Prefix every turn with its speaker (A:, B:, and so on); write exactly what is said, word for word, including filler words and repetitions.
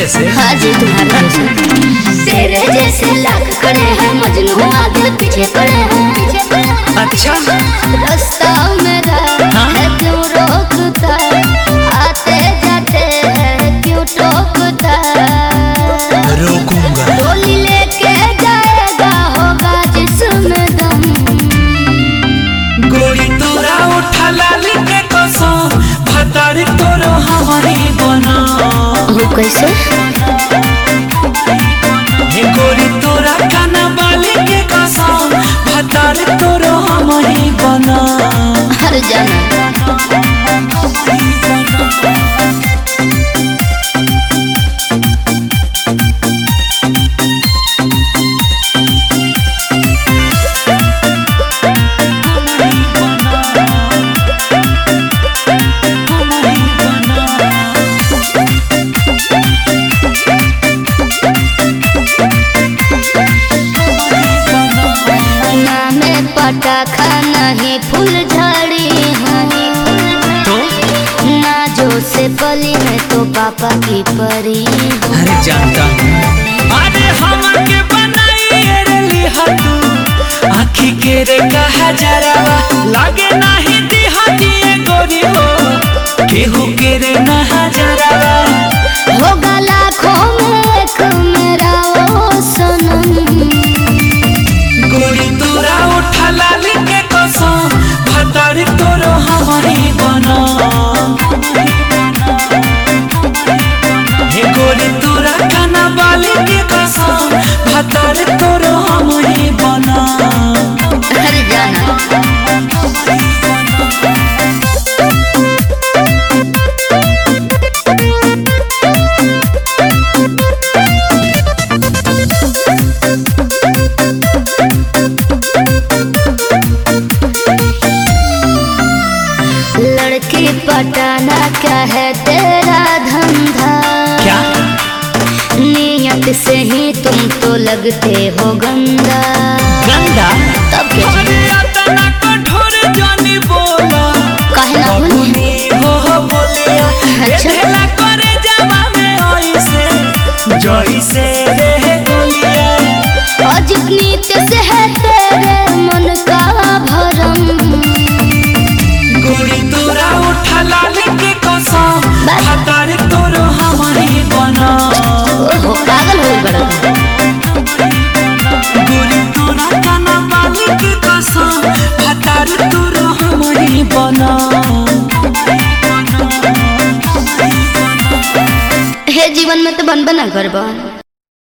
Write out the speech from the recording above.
A: जैसे।
B: हाँ जी तुम्हारे जैसे। तेरे जैसे लाख खड़े हैं, मजनू आगे पीछे पड़े हैं।
A: अच्छा
B: रास्ता मेरा है क्यों रोकता, आते जाते हैं क्यों टोकता।
A: रोकूंगा।
B: डोली लेके जाएगा होगा जिसमें दम।
A: गोरी तोरा उठा लाली के कसम, भतारी तोरो हमारी बना।
B: वो कैसे?
A: हे गोरी तोरा काना बाली के कसम, भतारी तोरो हमारी बना।
B: हर जाना पटाखा नहीं फूल झड़ी हनी
A: तो
B: ना जो से पली है तो पापा की परी।
A: अरे जानता अरे हमके बनाई रे लिहा तू, आँखी के रे कहा जरावा लागे नहीं दिहा दिए गोरी हो, केहू के रे नहा जरावा।
B: होगा लाखों में एक मेरा वो सनम।
A: गोरी तोरा उठा लाली के कसम, भतारी तोरो हमारी बना। हे गोरी तोरा काना बाली के कसम, भतारी तोरो हमारी बना।
B: हर जाना लड़की पटाना क्या है तेरा धंधा?
A: क्या
B: नियत से ही तुम तो लगते हो गंदा।
A: गंदा?
B: तब क्या
A: अरे अतना कठोर जानी बोला,
B: काहे ना बोली?
A: बबुनी हो हो बोलिया।
B: अच्छा।
A: ये ढेला करे जावा में ऐसे जैसे रे गोलिया।
B: और जितनी से है तेरे मन का भरम।
A: गोरी तोरा उठा लाली के कसम,
B: बस।
A: भतारी तोरो हमारी बना।
B: ओहो पागल हो बड़ा।
A: गोरी तोरा काना बाली के कसम, भतारी तोरो हमारी बना।
B: हे जीवन में तो बन बना करबा।